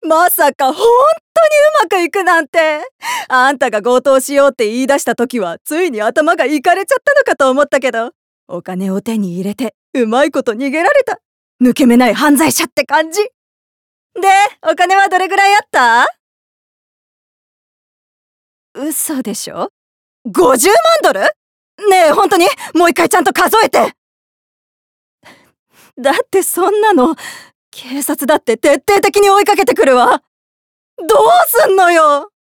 まさか本当にうまくいくなんて。あんたが強盗しようって言い出した時はついに頭がいかれちゃったのかと思ったけど、お金を手に入れてうまいこと逃げられた。抜け目ない犯罪者って感じ。で、お金はどれぐらいあった？嘘でしょ？ 50 万ドル？ねえ、本当にもう一回ちゃんと数えて。だってそんなの警察だって徹底的に追いかけてくるわ。どうすんのよ。